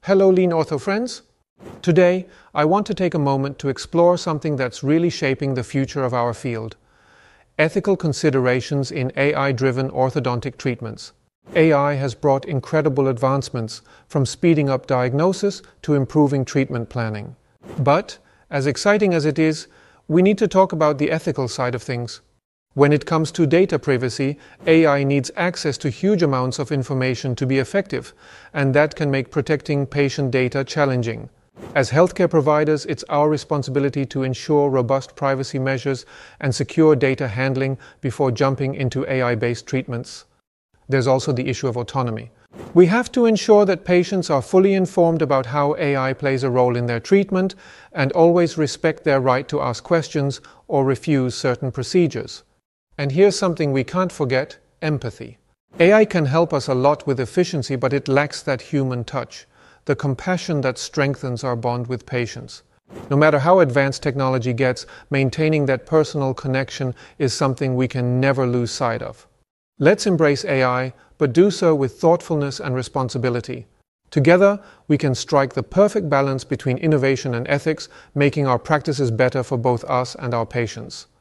Hello Lean Ortho friends! Today, I want to take a moment to explore something that's really shaping the future of our field. Ethical considerations in AI-driven orthodontic treatments. AI has brought incredible advancements, from speeding up diagnosis to improving treatment planning. But, as exciting as it is, we need to talk about the ethical side of things. When it comes to data privacy, AI needs access to huge amounts of information to be effective, and that can make protecting patient data challenging. As healthcare providers, it's our responsibility to ensure robust privacy measures and secure data handling before jumping into AI-based treatments. There's also the issue of autonomy. We have to ensure that patients are fully informed about how AI plays a role in their treatment and always respect their right to ask questions or refuse certain procedures. And here's something we can't forget: empathy. AI can help us a lot with efficiency, but it lacks that human touch, the compassion that strengthens our bond with patients. No matter how advanced technology gets, maintaining that personal connection is something we can never lose sight of. Let's embrace AI, but do so with thoughtfulness and responsibility. Together, we can strike the perfect balance between innovation and ethics, making our practices better for both us and our patients.